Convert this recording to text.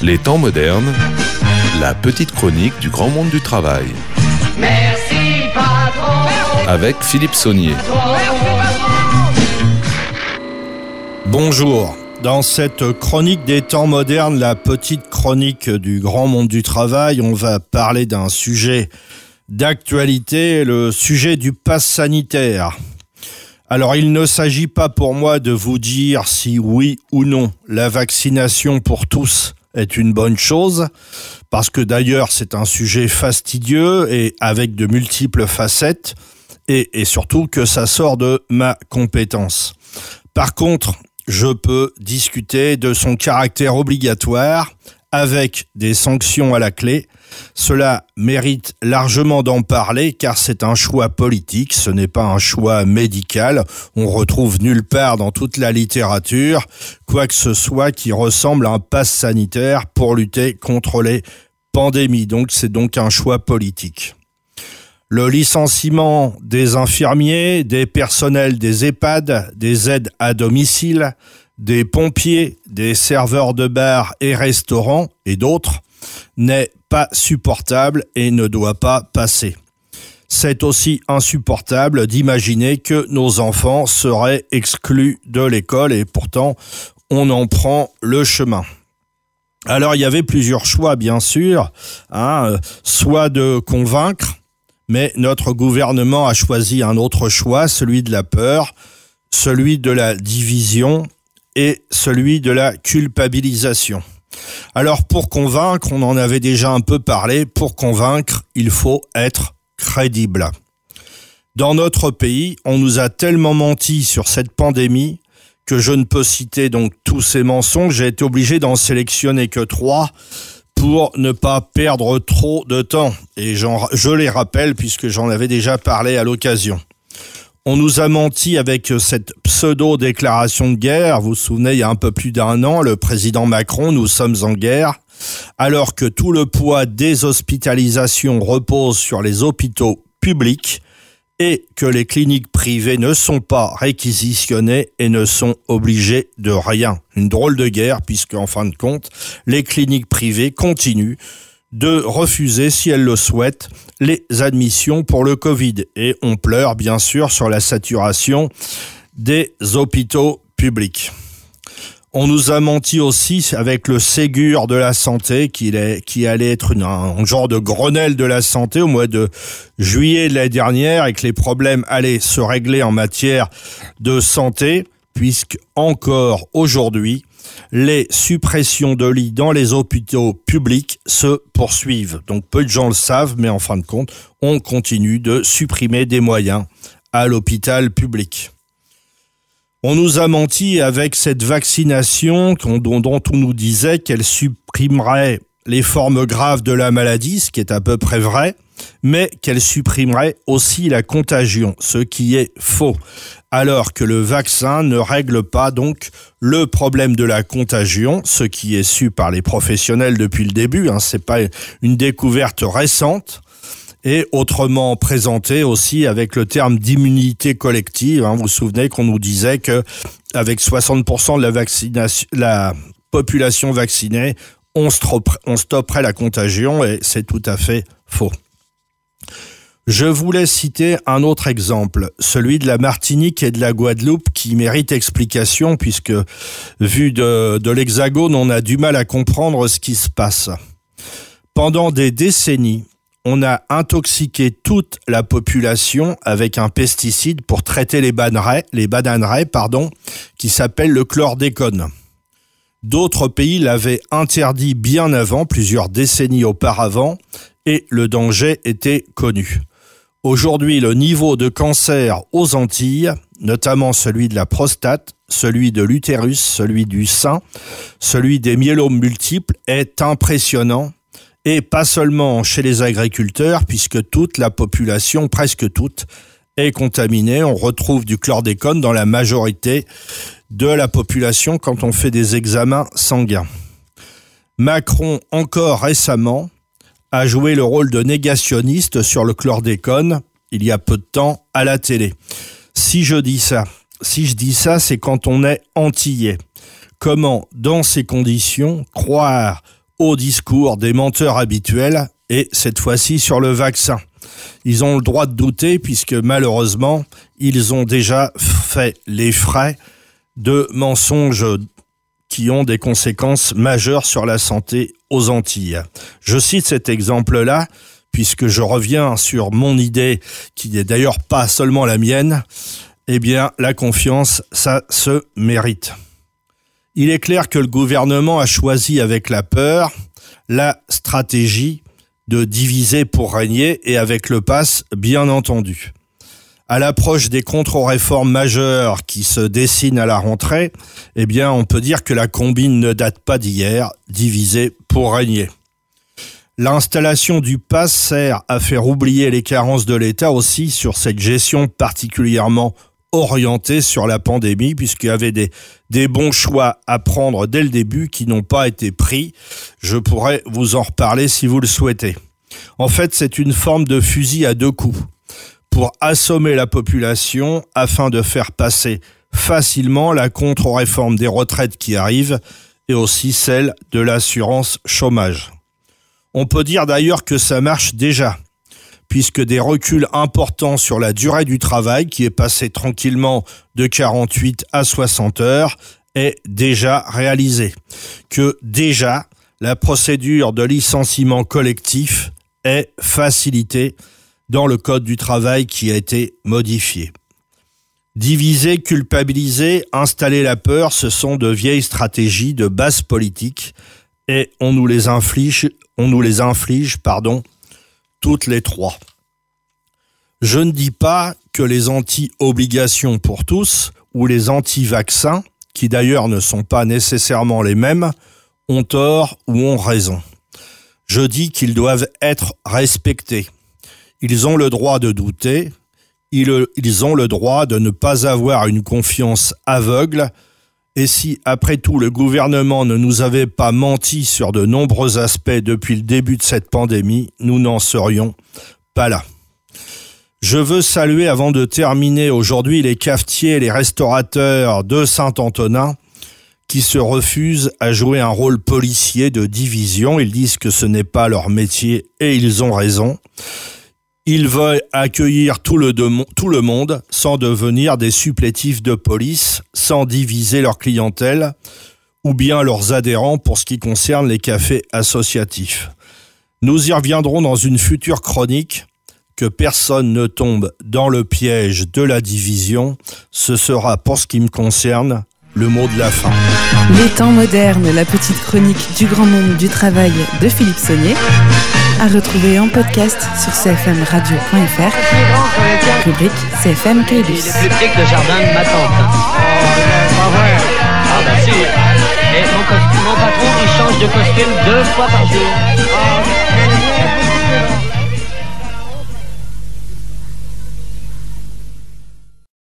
Les temps modernes, la petite chronique du grand monde du travail. Merci patron. Avec Philippe Saunier. Bonjour. Dans cette chronique des temps modernes, la petite chronique du grand monde du travail, on va parler d'un sujet d'actualité, le sujet du pass sanitaire. Alors, il ne s'agit pas pour moi de vous dire si oui ou non la vaccination pour tous est une bonne chose, parce que d'ailleurs c'est un sujet fastidieux et avec de multiples facettes, et surtout que ça sort de ma compétence. Par contre, je peux discuter de son caractère obligatoire avec des sanctions à la clé. Cela mérite largement d'en parler car c'est un choix politique, ce n'est pas un choix médical. On retrouve nulle part dans toute la littérature quoi que ce soit qui ressemble à un pass sanitaire pour lutter contre les pandémies. Donc c'est donc un choix politique. Le licenciement des infirmiers, des personnels des EHPAD, des aides à domicile, des pompiers, des serveurs de bars et restaurants et d'autres n'est pas supportable et ne doit pas passer. C'est aussi insupportable d'imaginer que nos enfants seraient exclus de l'école et pourtant on en prend le chemin. Alors il y avait plusieurs choix bien sûr, soit de convaincre, mais notre gouvernement a choisi un autre choix, celui de la peur, celui de la division et celui de la culpabilisation. Alors pour convaincre, on en avait déjà un peu parlé, pour convaincre, il faut être crédible. Dans notre pays, on nous a tellement menti sur cette pandémie que je ne peux citer donc tous ces mensonges, j'ai été obligé d'en sélectionner que 3 pour ne pas perdre trop de temps. Et je les rappelle puisque j'en avais déjà parlé à l'occasion. On nous a menti avec cette pseudo-déclaration de guerre. Vous vous souvenez, il y a un peu plus d'1 an, le président Macron, nous sommes en guerre, alors que tout le poids des hospitalisations repose sur les hôpitaux publics et que les cliniques privées ne sont pas réquisitionnées et ne sont obligées de rien. Une drôle de guerre puisque, en fin de compte, les cliniques privées continuent de refuser, si elles le souhaitent, les admissions pour le Covid. Et on pleure, bien sûr, sur la saturation des hôpitaux publics. On nous a menti aussi avec le Ségur de la santé, qui allait être un genre de Grenelle de la santé au mois de juillet de l'année dernière et que les problèmes allaient se régler en matière de santé, puisque encore aujourd'hui, les suppressions de lits dans les hôpitaux publics se poursuivent. Donc peu de gens le savent, mais en fin de compte, on continue de supprimer des moyens à l'hôpital public. On nous a menti avec cette vaccination dont on nous disait qu'elle supprimerait les formes graves de la maladie, ce qui est à peu près vrai, mais qu'elle supprimerait aussi la contagion, ce qui est faux, alors que le vaccin ne règle pas donc le problème de la contagion, ce qui est su par les professionnels depuis le début, c'est pas une découverte récente, et autrement présenté aussi avec le terme d'immunité collective. Vous vous souvenez qu'on nous disait que avec 60% de la population vaccinée, on stopperait la contagion, et c'est tout à fait faux. Je voulais citer un autre exemple, celui de la Martinique et de la Guadeloupe, qui mérite explication puisque, vu de l'Hexagone, on a du mal à comprendre ce qui se passe. Pendant des décennies, on a intoxiqué toute la population avec un pesticide pour traiter les bananeraies, qui s'appelle le chlordécone. D'autres pays l'avaient interdit bien avant, plusieurs décennies auparavant, et le danger était connu. Aujourd'hui, le niveau de cancer aux Antilles, notamment celui de la prostate, celui de l'utérus, celui du sein, celui des myélomes multiples, est impressionnant. Et pas seulement chez les agriculteurs, puisque toute la population, presque toute, est contaminée. On retrouve du chlordécone dans la majorité de la population quand on fait des examens sanguins. Macron, encore récemment, a joué le rôle de négationniste sur le chlordécone, il y a peu de temps, à la télé. Si je dis ça, c'est quand on est antillais. Comment, dans ces conditions, croire au discours des menteurs habituels et cette fois-ci sur le vaccin. Ils ont le droit de douter puisque malheureusement, ils ont déjà fait les frais de mensonges qui ont des conséquences majeures sur la santé aux Antilles. Je cite cet exemple-là puisque je reviens sur mon idée qui n'est d'ailleurs pas seulement la mienne. Eh bien, la confiance, ça se mérite. Il est clair que le gouvernement a choisi avec la peur la stratégie de diviser pour régner et avec le pass, bien entendu. À l'approche des contre-réformes majeures qui se dessinent à la rentrée, eh bien, on peut dire que la combine ne date pas d'hier, diviser pour régner. L'installation du pass sert à faire oublier les carences de l'État aussi sur cette gestion particulièrement orientée sur la pandémie, puisqu'il y avait des bons choix à prendre dès le début qui n'ont pas été pris. Je pourrais vous en reparler si vous le souhaitez. En fait, c'est une forme de fusil à deux coups pour assommer la population afin de faire passer facilement la contre-réforme des retraites qui arrive et aussi celle de l'assurance chômage. On peut dire d'ailleurs que ça marche déjà, puisque des reculs importants sur la durée du travail, qui est passé tranquillement de 48 à 60 heures, est déjà réalisé. Que déjà, la procédure de licenciement collectif est facilitée dans le Code du travail qui a été modifié. Diviser, culpabiliser, installer la peur, ce sont de vieilles stratégies de base politique et on nous les inflige, toutes les trois. Je ne dis pas que les anti-obligations pour tous ou les anti-vaccins, qui d'ailleurs ne sont pas nécessairement les mêmes, ont tort ou ont raison. Je dis qu'ils doivent être respectés. Ils ont le droit de douter, ils ont le droit de ne pas avoir une confiance aveugle. Et si, après tout, le gouvernement ne nous avait pas menti sur de nombreux aspects depuis le début de cette pandémie, nous n'en serions pas là. Je veux saluer, avant de terminer aujourd'hui, les cafetiers et les restaurateurs de Saint-Antonin qui se refusent à jouer un rôle policier de division. Ils disent que ce n'est pas leur métier et ils ont raison. Ils veulent accueillir tout le monde sans devenir des supplétifs de police, sans diviser leur clientèle ou bien leurs adhérents pour ce qui concerne les cafés associatifs. Nous y reviendrons dans une future chronique. Que personne ne tombe dans le piège de la division, ce sera, pour ce qui me concerne, le mot de la fin. Les temps modernes, la petite chronique du grand monde du travail de Philippe Saunier, à retrouver en podcast sur cfmradio.fr, rubrique CFM Caylus. Il est plus petit que le jardin de ma tante. Pas vrai. Ah bah si. Et mon patron, il change de costume 2 fois par jour.